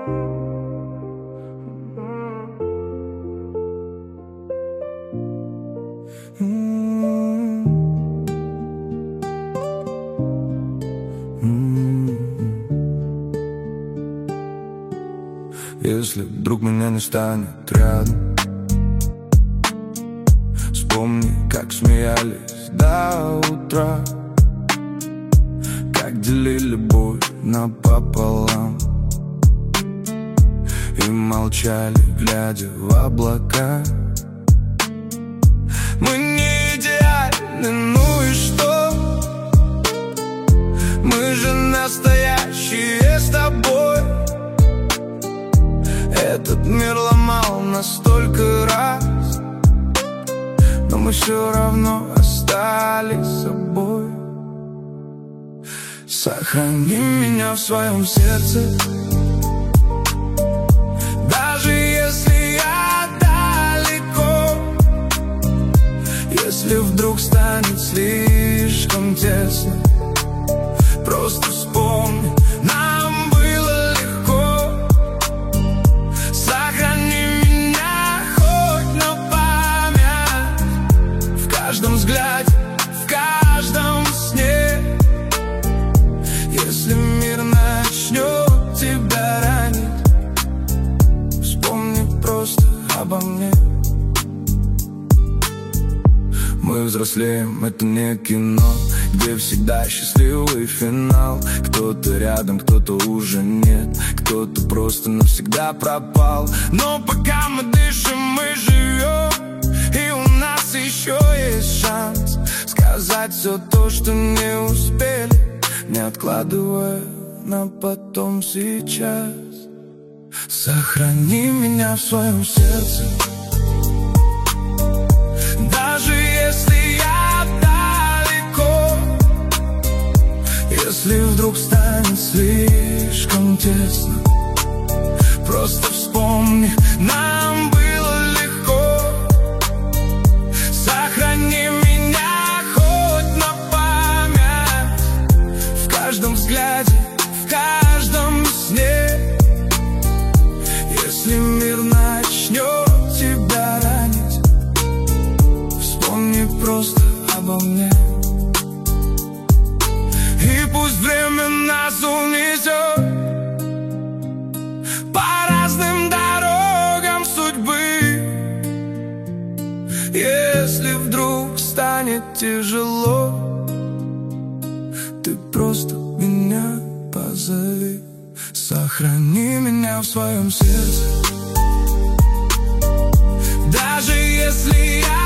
Если вдруг меня не станет рядом, вспомни, как смеялись до утра, как делили боль напополам и молчали, глядя в облака. Мы не идеальны, ну и что? Мы же настоящие с тобой. Этот мир ломал нас столько раз, но мы все равно остались собой. Сохрани меня в своем сердце, даже если я далеко. Если вдруг станет слишком тесно, просто вспомни, нам было легко. Сохрани меня хоть на память, в каждом взгляде, в каждом сне. Если мир начнет тебя ранить, вспомни просто обо мне. Мы взрослеем, это не кино, где всегда счастливый финал. Кто-то рядом, кто-то уже нет, кто-то просто навсегда пропал. Но пока мы дышим, мы живем, и у нас еще есть шанс сказать все то, что не успели, не откладывая на потом сейчас. Сохрани меня в своем сердце, даже если я далеко. Если вдруг станет слишком тесно, просто вспомни, нам было легко. Сохрани меня хоть на память, в каждом взгляде, в каждом сне. Если мир начнет тебя ранить, вспомни просто обо мне. И пусть время нас унесет по разным дорогам судьбы. Если вдруг станет тяжело, ты просто меня позови. Сохрани меня в своем сердце, даже если я